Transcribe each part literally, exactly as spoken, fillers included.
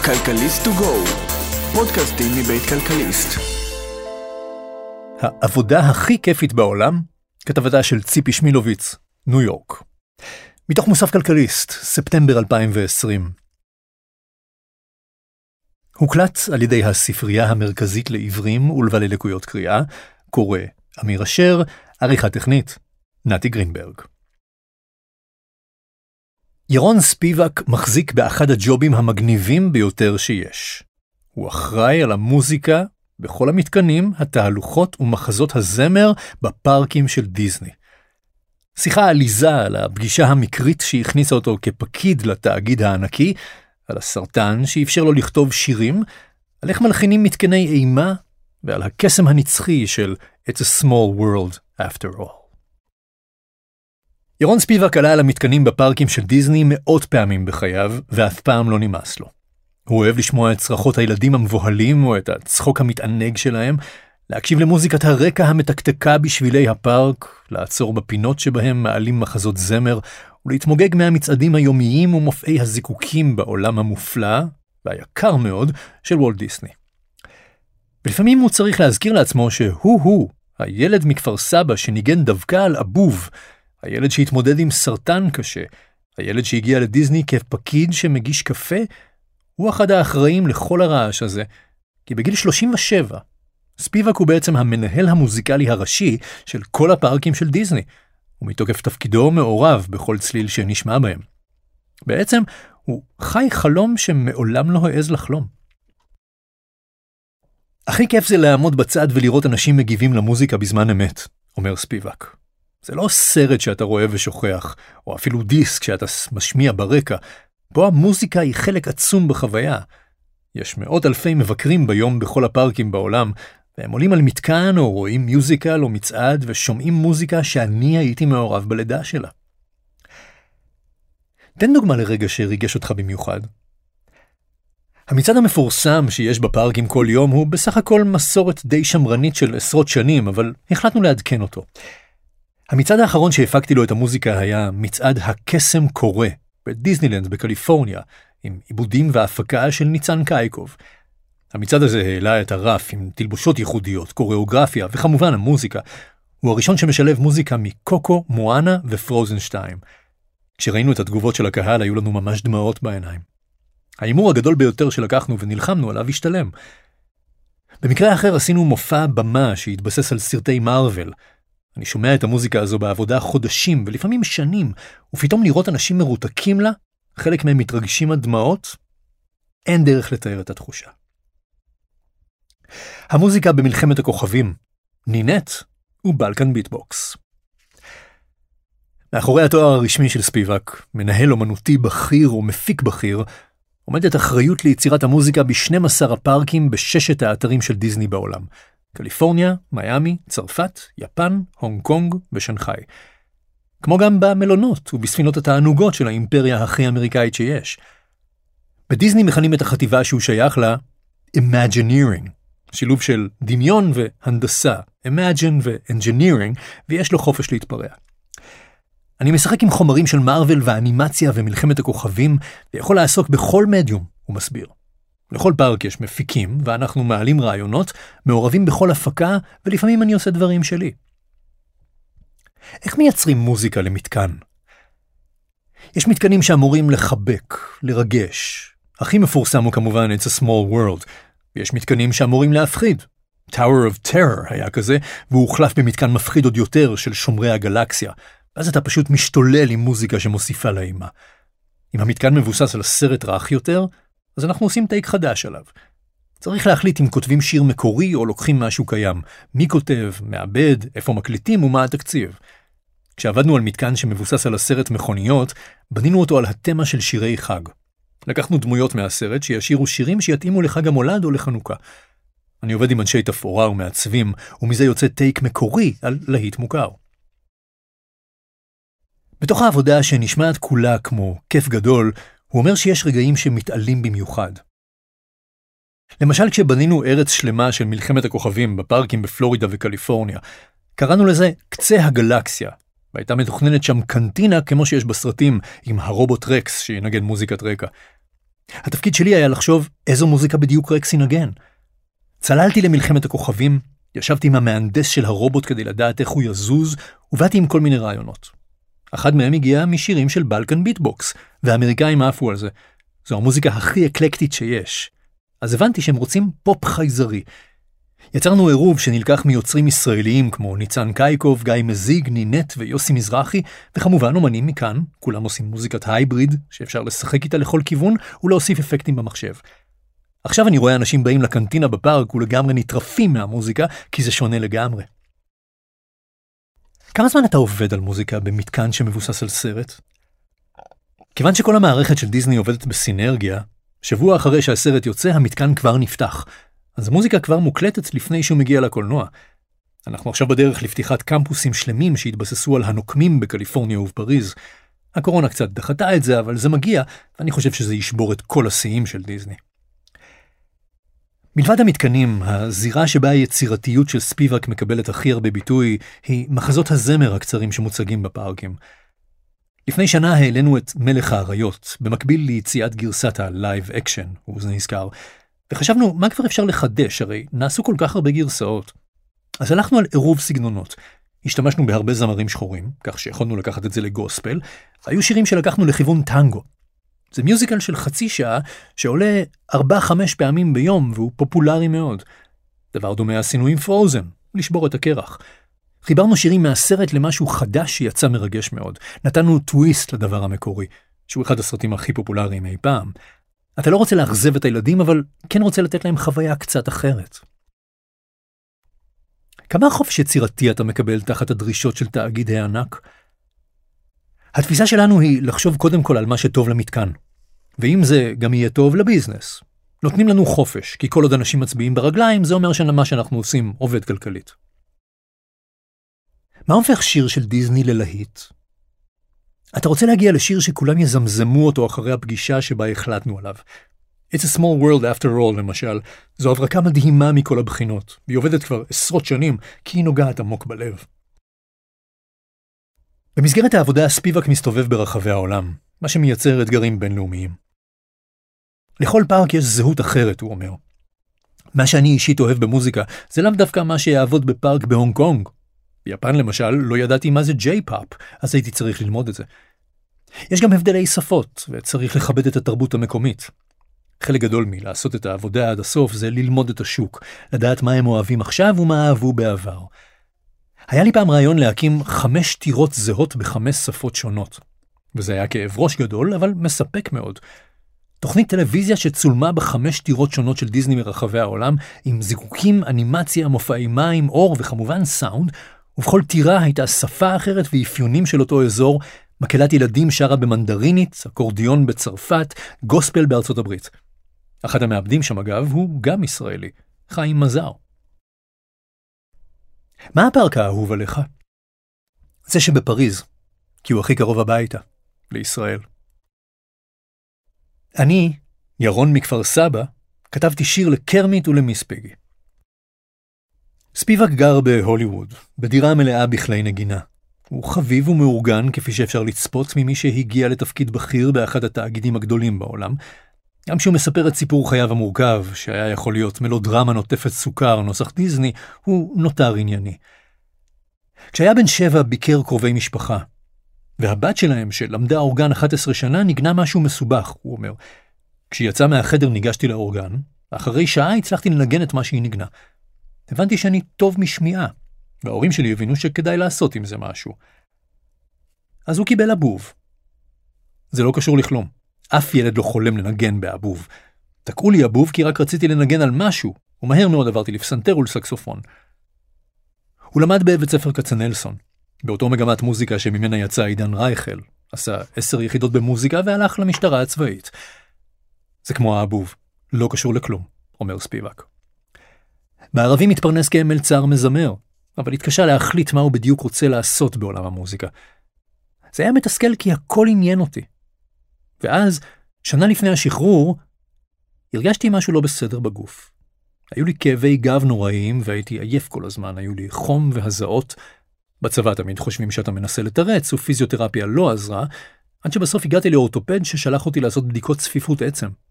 כלכליסט טו גו, פודקאסטים מבית כלכליסט. העבודה הכי כיפית בעולם, כתבתה של ציפי שמילוביץ, ניו יורק. מתוך מוסף כלכליסט, ספטמבר אלפיים ועשרים. הוקלט על ידי הספרייה המרכזית לעיוורים ולבעלי לקויות קריאה, קורא אמיר אשר, עריכה טכנית, נתי גרינברג. ירון ספיבק מחזיק באחד הג'ובים המגניבים ביותר שיש. הוא אחראי על המוזיקה בכל המתקנים, התהלוכות ומחזות הזמר בפארקים של דיזני. שיחה עליזה על הפגישה המקרית שהכניסה אותו כפקיד לתאגיד הענקי, על הסרטן שאפשר לו לכתוב שירים, על איך מלחינים מתקני אימה, ועל הקסם הנצחי של It's a small world after all. ירון ספיבק עלה על המתקנים בפארקים של דיזני מאות פעמים בחייו, ואף פעם לא נמאס לו. הוא אוהב לשמוע את צרחות הילדים המבוהלים או את הצחוק המתענג שלהם, להקשיב למוזיקת הרקע המתקתקה בשבילי הפארק, לעצור בפינות שבהם מעלים מחזות זמר, ולהתמוגג מהמצעדים היומיים ומופעי הזיקוקים בעולם המופלא, והיקר מאוד, של וולט דיסני. ולפעמים הוא צריך להזכיר לעצמו שהוא-הוא, הילד מכפר סבא שניגן דווקא על אבוב, הילד שהתמודד עם סרטן קשה, הילד שהגיע לדיזני כפקיד שמגיש קפה, הוא אחד האחראים לכל הרעש הזה, כי בגיל שלושים ושבע, ספיבק הוא בעצם המנהל המוזיקלי הראשי של כל הפארקים של דיזני, ומתוקף תפקידו מעורב בכל צליל שנשמע בהם. בעצם הוא חי חלום שמעולם לא העז לחלום. הכי כיף זה לעמוד בצד ולראות אנשים מגיבים למוזיקה בזמן אמת, אומר ספיבק. זה לא סרט שאתה רואה ושוכח, או אפילו דיסק שאתה משמיע ברקע, בו המוזיקה היא חלק עצום בחוויה. יש מאות אלפי מבקרים ביום בכל הפארקים בעולם, והם עולים על מתקן או רואים מיוזיקל או מצעד ושומעים מוזיקה שאני הייתי מעורב בלידה שלה. תן דוגמה לרגע שריגש אותך במיוחד. המצעד המפורסם שיש בפארקים כל יום הוא בסך הכל מסורת די שמרנית של עשרות שנים, אבל החלטנו לעדכן אותו. המצעד האחרון שהפקתי לו את המוזיקה היה מצעד הקסם קורא, בדיזנילנד בקליפורניה, עם עיבודים והפקה של ניצן קייקוב. המצעד הזה העלה את הרף עם תלבושות ייחודיות, קוריאוגרפיה וכמובן המוזיקה. הוא הראשון שמשלב מוזיקה מקוקו, מואנה ופרוזן שתיים. כשראינו את התגובות של הקהל היו לנו ממש דמעות בעיניים. האימור הגדול ביותר שלקחנו ונלחמנו עליו השתלם. במקרה אחר עשינו מופע במה שהתבסס על סרטי מארוול. אני שומע את המוזיקה הזו בעבודה חודשים ולפעמים שנים, ופתאום לראות אנשים מרותקים לה, חלק מהם מתרגשים עד דמעות, אין דרך לתאר את התחושה. המוזיקה במלחמת הכוכבים, נינט ובלקן ביטבוקס. מאחורי התואר הרשמי של ספיבק, מנהל אומנותי בכיר ומפיק בכיר, עומדת אחריות ליצירת המוזיקה ב-שנים עשר הפארקים בששת האתרים של דיזני בעולם. קליפורניה, מיאמי, צרפת, יפן, הונג קונג ושנגחאי. כמו גם במלונות ובספינות התענוגות של האימפריה הכי אמריקאית שיש. בדיזני מכנים את החטיבה שהוא שייך לה Imagineering, שילוב של דמיון והנדסה, Imagine ו-Engineering, ויש לו חופש להתפרע. אני משחק עם חומרים של מארוול ואנימציה ומלחמת הכוכבים, ויכול לעסוק בכל מדיום, הוא מסביר. לכל פארק יש מפיקים, ואנחנו מעלים רעיונות, מעורבים בכל הפקה, ולפעמים אני עושה דברים שלי. איך מייצרים מוזיקה למתקן? יש מתקנים שאמורים לחבק, לרגש. הכי מפורסם הוא כמובן It's a small world. ויש מתקנים שאמורים להפחיד. Tower of Terror היה כזה, והוא הוחלף במתקן מפחיד עוד יותר של שומרי הגלקסיה. אז אתה פשוט משתולל עם מוזיקה שמוסיפה לאימה. אם המתקן מבוסס על סרט רך יותר, אז אנחנו עושים טייק חדש עליו. צריך להחליט אם כותבים שיר מקורי או לוקחים משהו קיים. מי כותב, מעבד, איפה מקליטים ומה התקציב. כשעבדנו על מתקן שמבוסס על הסרט מכוניות, בנינו אותו על התמה של שירי חג. לקחנו דמויות מהסרט שישירו שירים שיתאימו לחג המולד או לחנוכה. אני עובד עם אנשי תפאורה ומעצבים, ומזה יוצא טייק מקורי על להיט מוכר. בתוך העבודה שנשמעת כולה כמו כיף גדול, הוא אומר שיש רגעים שמתעלים במיוחד. למשל כשבנינו ארץ שלמה של מלחמת הכוכבים בפארקים בפלורידה וקליפורניה, קראנו לזה קצה הגלקסיה, והייתה מתוכננת שם קנטינה כמו שיש בסרטים עם הרובוט רקס שינגן מוזיקת רקע. התפקיד שלי היה לחשוב איזו מוזיקה בדיוק רקס ינגן. צללתי למלחמת הכוכבים, ישבתי עם המהנדס של הרובוט כדי לדעת איך הוא יזוז, ובאתי עם כל מיני רעיונות. אחד מהם הגיע משירים של בלקן ביטבוקס, והאמריקאים עפו על זה. זו המוזיקה הכי אקלקטית שיש. אז הבנתי שהם רוצים פופ חייזרי. יצרנו עירוב שנלקח מיוצרים ישראליים כמו ניצן קייקוב, גיא מזיג, נינט ויוסי מזרחי, וכמובן אומנים מכאן, כולם עושים מוזיקת הייבריד, שאפשר לשחק איתה לכל כיוון, ולהוסיף אפקטים במחשב. עכשיו אני רואה אנשים באים לקנטינה בפארק ולגמרי נטרפים מהמוזיקה, כי זה שונה לגמרי. כמה זמן אתה עובד על מוזיקה במתקן שמבוסס על סרט? כיוון שכל המערכת של דיסני עובדת בסינרגיה, שבוע אחרי שהסרט יוצא, המתקן כבר נפתח. אז המוזיקה כבר מוקלטת לפני שהוא מגיע לקולנוע. אנחנו עכשיו בדרך לפתיחת קמפוסים שלמים שהתבססו על הנוקמים בקליפורניה ובפריז. הקורונה קצת דחתה את זה, אבל זה מגיע, ואני חושב שזה ישבור את כל השיאים של דיסני. מלבד המתקנים, הזירה שבה היצירתיות של ספיבק מקבלת הכי הרבה ביטוי, היא מחזות הזמר הקצרים שמוצגים בפארקים. לפני שנה העלינו את מלך האריות, במקביל ליציאת גרסת הלייב אקשן, וזה נזכר, וחשבנו מה כבר אפשר לחדש, הרי נעשו כל כך הרבה גרסאות. אז הלכנו על עירוב סגנונות. השתמשנו בהרבה זמרים שחורים, כך שיכולנו לקחת את זה לגוספל, והיו שירים שלקחנו לכיוון טנגו. זה מיוזיקל של חצי שעה שעולה ארבע חמש פעמים ביום, והוא פופולרי מאוד. דבר דומה עשינו עם פרוזן, לשבור את הקרח. חיברנו שירים מהסרט למשהו חדש שיצא מרגש מאוד. נתנו טוויסט לדבר המקורי, שהוא אחד הסרטים הכי פופולריים אי פעם. אתה לא רוצה להחזב את הילדים, אבל כן רוצה לתת להם חוויה קצת אחרת. כמה חופש יצירתי אתה מקבל תחת הדרישות של תאגיד הענק? התפיסה שלנו היא לחשוב קודם כל על מה שטוב למתקן. ואם זה גם יהיה טוב לביזנס. נותנים לנו חופש, כי כל עוד אנשים מצביעים ברגליים, זה אומר שמה שאנחנו עושים עובד כלכלית. מה הופך שיר של דיסני ללהיט? אתה רוצה להגיע לשיר שכולם יזמזמו אותו אחרי הפגישה שבה החלטנו עליו. It's a small world after all, למשל. זו הברקה מדהימה מכל הבחינות, והיא עובדת כבר עשרות שנים, כי היא נוגעת עמוק בלב. במסגרת העבודה, ספיבק מסתובב ברחבי העולם, מה שמייצר אתגרים בינלאומיים. לכל פארק יש זהות אחרת, הוא אומר. מה שאני אישית אוהב במוזיקה, זה לאו דווקא מה שיעבוד בפארק בהונג קונג. ביפן למשל, לא ידעתי מה זה ג'יי-פאפ, אז הייתי צריך ללמוד את זה. יש גם הבדלי שפות, וצריך לכבד את התרבות המקומית. חלק גדול מלעשות את העבודה עד הסוף זה ללמוד את השוק, לדעת מה הם אוהבים עכשיו ומה אהבו בעבר. היה לי פעם רעיון להקים חמש טירות זהות בחמש שפות שונות. וזה היה כאב ראש גדול, אבל מספק מאוד. תוכנית טלוויזיה שצולמה בחמש טירות שונות של דיסני מרחבי העולם, עם זיקוקים, אנימציה, מופעי מים, אור וכמובן סאונד, ובכל טירה הייתה שפה אחרת ואפיונים של אותו אזור, מקהלת ילדים שרה במנדרינית, אקורדיון בצרפת, גוספל בארצות הברית. אחד המעבדים שם אגב הוא גם ישראלי, חיים מזר. מה הפארק האהוב עליך? זה שבפריז, כי הוא הכי קרוב הביתה, לישראל. אני, ירון מכפר סבא, כתבתי שיר לקרמית ולמיס פיגי. ספיבק גר בהוליווד, בדירה מלאה בכלי נגינה. הוא חביב ומאורגן כפי שאפשר לצפות ממי שהגיע לתפקיד בכיר באחד התאגידים הגדולים בעולם, גם שהוא מספר את סיפור חייו המורכב, שהיה יכול להיות מלודרמה נוטפת סוכר נוסח דיסני, הוא נותר ענייני. כשהיה בן שבע ביקר קרובי משפחה, והבת שלהם שלמדה אורגן אחת עשרה שנה נגנה משהו מסובך, הוא אומר. כשיצא מהחדר ניגשתי לאורגן, ואחרי שעה הצלחתי לנגן את מה שהיא נגנה. הבנתי שאני טוב משמיעה, וההורים שלי הבינו שכדאי לעשות עם זה משהו. אז הוא קיבל אבוב. זה לא קשור לכלום. אף ילד לא חולם לנגן באבוב. תקעו לי אבוב כי רק רציתי לנגן על משהו, ומהר מאוד עברתי לפסנתר ולסקסופון. הוא למד בבית ספר כצנלסון, באותו מגמת מוזיקה שממנה יצא עידן רייכל, עשה עשר יחידות במוזיקה והלך למשטרה הצבאית. זה כמו האבוב, לא קשור לכלום, אומר ספיבק. בערבים התפרנס כמלצר מזמר, אבל התקשה להחליט מה הוא בדיוק רוצה לעשות בעולם המוזיקה. זה היה מתסכל כי הכל עניין אותי. ואז, שנה לפני השחרור, הרגשתי משהו לא בסדר בגוף. היו לי כאבי גב נוראיים והייתי עייף כל הזמן, היו לי חום והזעות. בצבא תמיד חושבים שאתה מנסה לתרץ, ופיזיותרפיה לא עזרה, עד שבסוף הגעתי לאורתופד ששלח אותי לעשות בדיקות צפיפות עצם.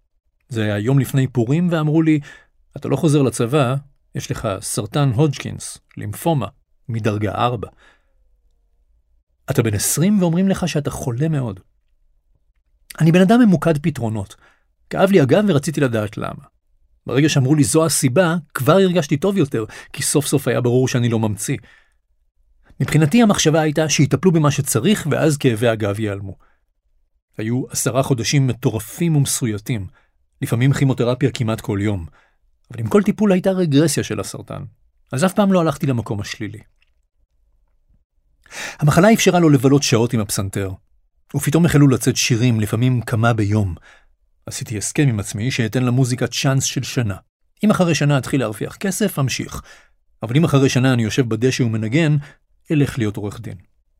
זה היה יום לפני פורים, ואמרו לי, אתה לא חוזר לצבא, יש לך סרטן הודג'קינס, לימפומה, מדרגה ארבע. אתה בן עשרים ואומרים לך שאתה חולה מאוד. אני בן אדם ממוקד פתרונות. כאב לי הגב ורציתי לדעת למה. ברגע שאמרו לי זו הסיבה, כבר הרגשתי טוב יותר, כי סוף סוף היה ברור שאני לא ממציא. מבחינתי המחשבה הייתה שיטפלו במה שצריך, ואז כאבי הגב ייעלמו. היו עשרה חודשים מטורפים ומסויטים, לפעמים כימותרפיה כמעט כל יום, אבל עם כל טיפול הייתה רגרסיה של הסרטן, אז אף פעם לא הלכתי למקום השלילי. המחלה אפשרה לו לבלות שעות עם הפסנתר, ופתאום החלו לצאת שירים, לפעמים כמה ביום. עשיתי הסכם עם עצמי שאתן למוזיקה צ'אנס של שנה. אם אחרי שנה אתחיל להרוויח כסף, אמשיך. אבל אם אחרי שנה אני יושב בדשא ומנגן, אלך להיות עורך דין.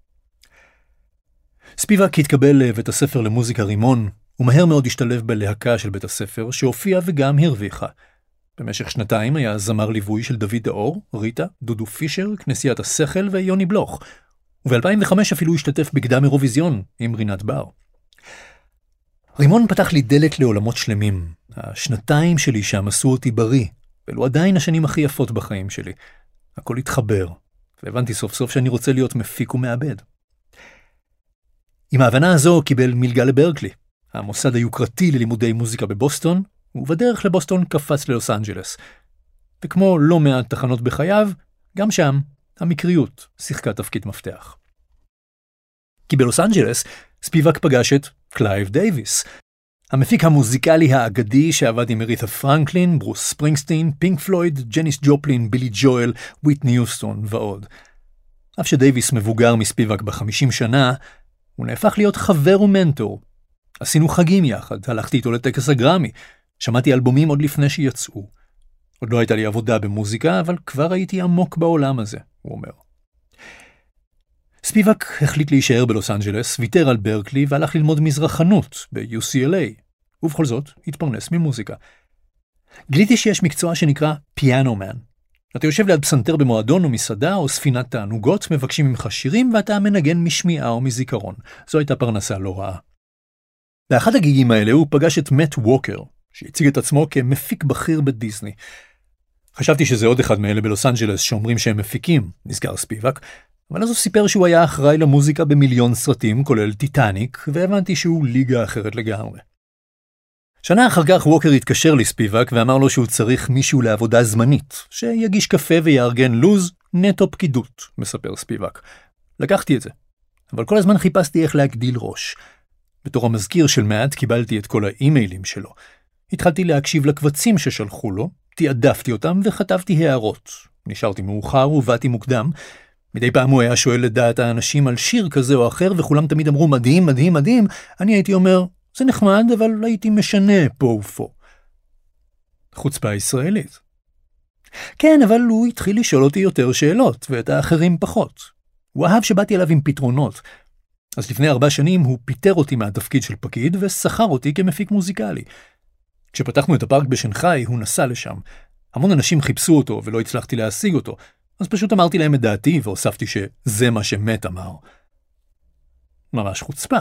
ספיבק התקבל לבית הספר למוזיקה רימון, ומהר מאוד השתלב בלהקה של בית הספר, שהופיע וגם הרוויחה. במשך שנתיים היה זמר ליווי של דוד דאור, ריטה, דודו פישר, כנסיית השכל ויוני בלוך. וב-אלפיים וחמש אפילו השתתף בקדם אירוויזיון עם רינת בר. רימון פתח לי דלת לעולמות שלמים. השנתיים שלי שם עשו אותי בריא, ואלו עדיין השנים הכי יפות בחיים שלי. הכל התחבר, והבנתי סוף סוף שאני רוצה להיות מפיק ומעבד. עם ההבנה הזו קיבל מלגה לברקלי, המוסד היוקרתי ללימודי מוזיקה בבוסטון, ובדרך לבוסטון קפץ ללוס אנג'לס. וכמו לא מעט תחנות בחייו, גם שם המקריות שיחקה תפקיד מפתח. כי בלוס אנג'לס ספיבק פגש את קלייב דייביס, המפיק המוזיקלי האגדי שעבד עם אריתה פרנקלין, ברוס ספרינגסטין, פינק פלויד, ג'ניס ג'ופלין, בילי ג'ואל, וויטני יוסטון ועוד. אף שדייביס מבוגר מספיבק בחמישים שנה, הוא נהפך להיות חבר ומנטור. עשינו חגים יחד, הלכתי איתו לטקס הגרמי, שמעתי אלבומים עוד לפני שיצאו. עוד לא הייתה לי עבודה במוזיקה, אבל כבר הייתי עמוק בעולם הזה, הוא אומר. ספיבק החליט להישאר בלוס אנג'לס, ויתר על ברקלי והלך ללמוד מזרחנות ב-יו סי אל איי, ובכל זאת התפרנס ממוזיקה. גיליתי שיש מקצוע שנקרא פיאנו מן. אתה יושב ליד פסנתר במועדון או מסעדה או ספינת תענוגות, מבקשים ממך שירים ואתה מנגן משמיעה או מזיכרון. זו הייתה פרנסה לא רעה. לאחד הגיגים האלה הוא פגש את מאט ווקר, שהציג את עצמו כמפיק בכיר בדיסני. חשבתי שזה עוד אחד מאלה בלוס אנג'לס שאומרים שהם מפיקים, נזכר ספיבק, אבל אז הוא סיפר שהוא היה אחראי למוזיקה במיליון סרטים, כולל טיטניק, והבנתי שהוא ליגה אחרת לגמרי. שנה אחר כך ווקר התקשר לספיבק ואמר לו שהוא צריך מישהו לעבודה זמנית, שיגיש קפה ויארגן לוז, נטו פקידות, מספר ספיבק. לקחתי את זה, אבל כל הזמן חיפשתי איך להגדיל ראש. בתור המזכיר של מאט קיבלתי את כל האימיילים שלו. התחלתי להקשיב לקבצים ששלחו לו, תיעדפתי אותם וכתבתי הערות. נשארתי מאוחר ובאתי מוקדם. מדי פעם הוא היה שואל לדעת האנשים על שיר כזה או אחר, וכולם תמיד אמרו מדהים, מדהים, מדהים. אני הייתי אומר, זה נחמד, אבל הייתי משנה פה ופה. חוצפה ישראלית. כן, אבל הוא התחיל לשאול אותי יותר שאלות, ואת האחרים פחות. הוא אהב שבאתי אליו עם פתרונות. אז לפני ארבע שנים הוא פיטר אותי מהתפקיד של פקיד, ושכר אותי כמפיק מוזיקלי. כשפתחנו את הפארק בשנחאי, הוא נסע לשם. המון אנשים חיפשו אותו, ולא הצלחתי להשיג אותו. אז פשוט אמרתי להם את דעתי, והוספתי שזה מה שמט אמר. ממש חוצפה.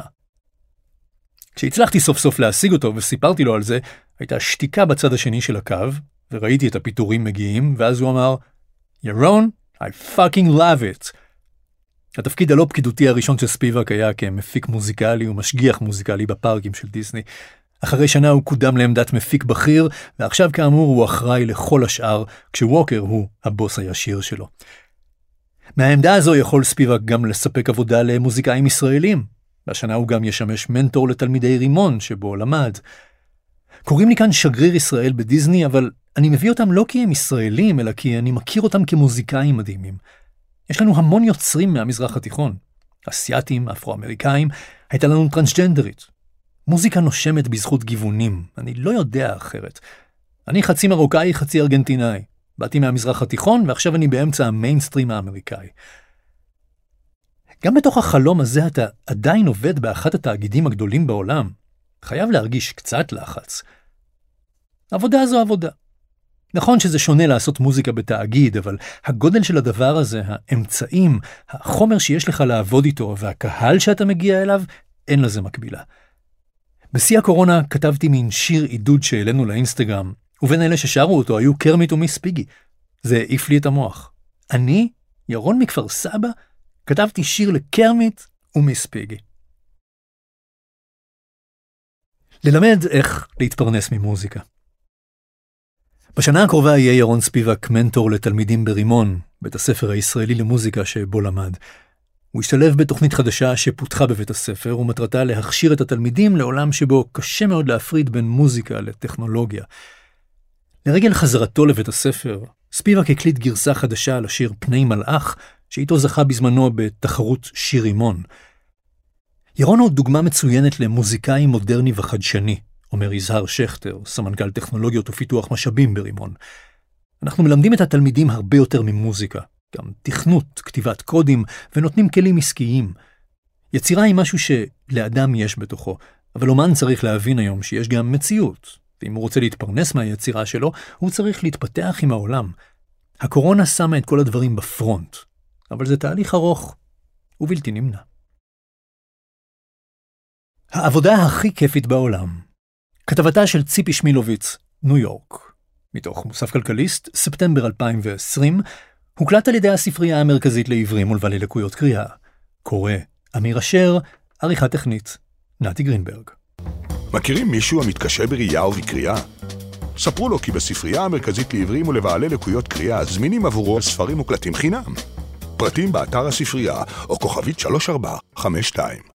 כשהצלחתי סוף סוף להשיג אותו, וסיפרתי לו על זה, הייתה שתיקה בצד השני של הקו, וראיתי את הפיטורים מגיעים, ואז הוא אמר, ירון, I fucking love it. התפקיד הלא פקידותי הראשון של ספיבק היה כמפיק מוזיקלי ומשגיח מוזיקלי בפארקים של דיסני. אחרי שנה הוא קודם לעמדת מפיק בכיר, ועכשיו כאמור הוא אחראי לכל השאר, כשווקר הוא הבוס הישיר שלו. מהעמדה הזו יכול ספיבק גם לספק עבודה למוזיקאים ישראלים. והשנה הוא גם ישמש מנטור לתלמידי רימון שבו למד. קוראים לי כאן שגריר ישראל בדיסני, אבל אני מביא אותם לא כי הם ישראלים, אלא כי אני מכיר אותם כמוזיקאים מדהימים. יש לנו המון יוצרים מהמזרח התיכון. אסיאטים, אפרו-אמריקאים, הייתה לנו טרנסג'נדרית. מוזיקה נושמת בזכות גיוונים, אני לא יודע אחרת. אני חצי מרוקאי, חצי ארגנטינאי. באתי מהמזרח התיכון, ועכשיו אני באמצע המיינסטרים האמריקאי. גם בתוך החלום הזה אתה עדיין עובד באחת התאגידים הגדולים בעולם. חייב להרגיש קצת לחץ. עבודה זו עבודה. נכון שזה שונה לעשות מוזיקה בתאגיד, אבל הגודל של הדבר הזה, האמצעים, החומר שיש לך לעבוד איתו, והקהל שאתה מגיע אליו, אין לזה מקבילה. בשיא הקורונה כתבתי מין שיר עידוד שהעלינו לאינסטגרם, ובין אלה ששרו אותו היו קרמיט ומיס פיגי. זה העיף לי את המוח. אני, ירון מכפר סבא, כתבתי שיר לקרמיט ומיס פיגי. ללמד איך להתפרנס ממוזיקה. בשנה הקרובה יהיה ירון ספיבק מנטור לתלמידים ברימון, בית הספר הישראלי למוזיקה שבו למד. הוא השתלב בתוכנית חדשה שפותחה בבית הספר, ומטרתה להכשיר את התלמידים לעולם שבו קשה מאוד להפריד בין מוזיקה לטכנולוגיה. לרגל חזרתו לבית הספר, ספיבק הקליט גרסה חדשה לשיר פני מלאך, שאיתו זכה בזמנו בתחרות שיר רימון. ירון הוא דוגמה מצוינת למוזיקאי מודרני וחדשני, אומר יזהר שכטר, סמנכ"ל טכנולוגיות ופיתוח משאבים ברימון. אנחנו מלמדים את התלמידים הרבה יותר ממוזיקה, גם תכנות, כתיבת קודים, ונותנים כלים עסקיים. יצירה היא משהו שלאדם יש בתוכו, אבל אומן צריך להבין היום שיש גם מציאות, ואם הוא רוצה להתפרנס מהיצירה שלו, הוא צריך להתפתח עם העולם. הקורונה שמה את כל הדברים בפרונט, אבל זה תהליך ארוך ובלתי נמנע. העבודה הכי כיפית בעולם. כתבתה של ציפי שמילוביץ, ניו יורק. מתוך מוסף כלכליסט, ספטמבר אלפיים ועשרים, הוקלט על ידי הספרייה המרכזית לעיוורים ולבעלי לקויות קריאה. קורא, אמיר אשר, עריכה טכנית, נתי גרינברג. מכירים מישהו המתקשה בראייה ובקריאה? ספרו לו כי בספרייה המרכזית לעיוורים ולבעלי לקויות קריאה זמינים עבורו ספרים מוקלטים חינם. פרטים באתר הספרייה או כוכבית שלוש ארבע חמש שתיים.